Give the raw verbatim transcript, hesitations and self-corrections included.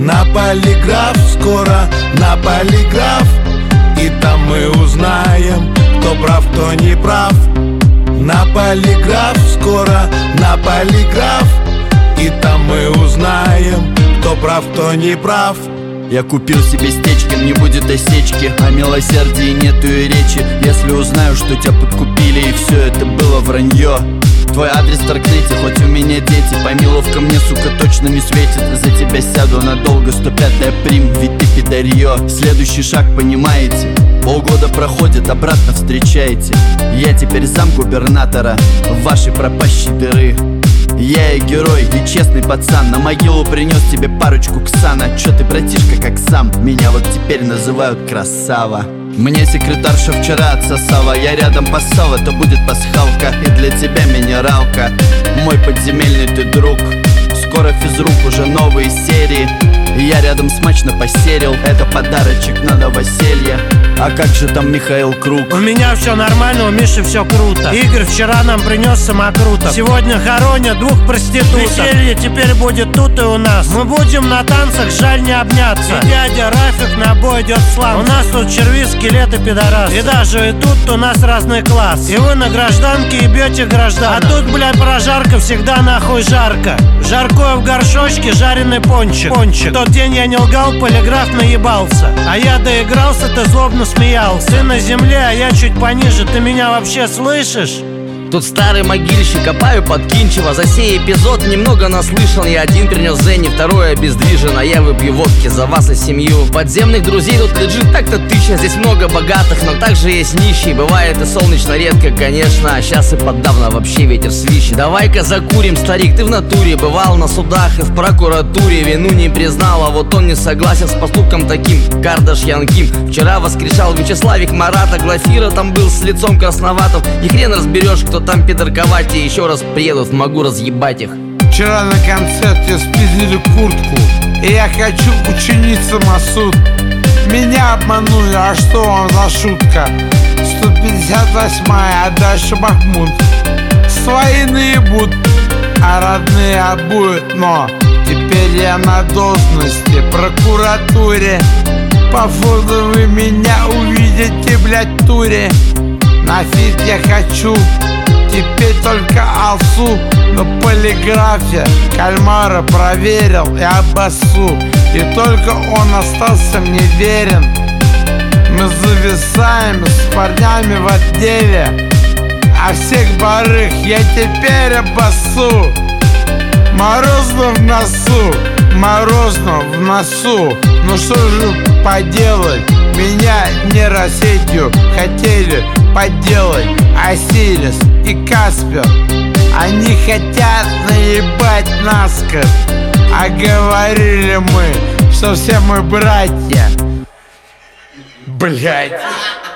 На полиграф, скоро на полиграф, и там мы узнаем, кто прав, кто не прав. На полиграф, скоро на полиграф, и там мы узнаем, кто прав, кто не прав. Я купил себе стечки, не будет осечки, о милосердии нету и речи. Если узнаю, что тебя подкупили и все это было вранье. Твой адрес в Даркнете, хоть у меня дети. Помиловка мне, сука, точно не светит. За тебя сяду надолго, сто пятая прим, ведь ты пидорье. Следующий шаг, понимаете? Полгода проходит, обратно встречаете. Я теперь зам губернатора вашей пропащей дыры. Я и герой, и честный пацан. На могилу принес тебе парочку ксана. Чё ты, братишка, как сам? Меня вот теперь называют красава. Мне секретарша вчера отсосала. Я рядом поссал, это будет пасхалка. И для тебя минералка, мой подземельный ты друг. Скоро физрук, уже новые серии. И я рядом смачно посерил. Это подарочек на новоселье. А как же там Михаил Круг? У меня все нормально, у Миши все круто. Игорь вчера нам принес самокруток. Сегодня хоронят двух проституток. Веселье теперь будет тут и у нас. Мы будем на танцах, жаль не обняться. И дядя Рафик на бой идет слав. У нас тут черви, скелеты, пидорасы. И даже и тут у нас разный класс. И вы на гражданке и бьете граждан. А тут, блядь, прожарка всегда нахуй жарко. Жаркое в горшочке, жареный пончик. Пончик. В тот день я не лгал, полиграф наебался. А я доигрался, ты злобно смеялся. Ты на земле, а я чуть пониже. Ты меня вообще слышишь? Тут старый могильщик, копаю под Кинчево. За сей эпизод немного наслышан. Я один принес Зенни, второй обездвижен. А я выпью водки за вас и семью. Подземных друзей тут лежит так-то тысяча. Здесь много богатых, но также есть нищие. Бывает и солнечно редко, конечно. А сейчас и подавно вообще ветер свищет. Давай-ка закурим, старик, ты в натуре. Бывал на судах и в прокуратуре. Вину не признал, а вот он не согласен с поступком таким. Кардашьян Ким вчера воскрешал Вячеславик Марата. Глафира там был с лицом красноватым. И хрен разберешь, кто там пидорковать, и еще раз приедут, могу разъебать их. Вчера на концерте спиздили куртку, и я хочу ученица Масуд. Меня обманули, а что вам за шутка? сто пятьдесят восьмая, а дальше Махмуд. Свои наебут, а родные обуют. Но теперь я на должности в прокуратуре. По фото вы меня увидите, блядь, в туре. На фит я хочу теперь только алсу. На полиграфе кальмара проверил и обоссу. И только он остался мне верен. Мы зависаем с парнями в отделе, а всех барых я теперь обоссу. Морозно в носу, морозно в носу. Ну что же поделать, меня нейросетью хотели подделать Осирис и Каспер. Они хотят наебать наскоро, а говорили мы, что все мы братья. Блять.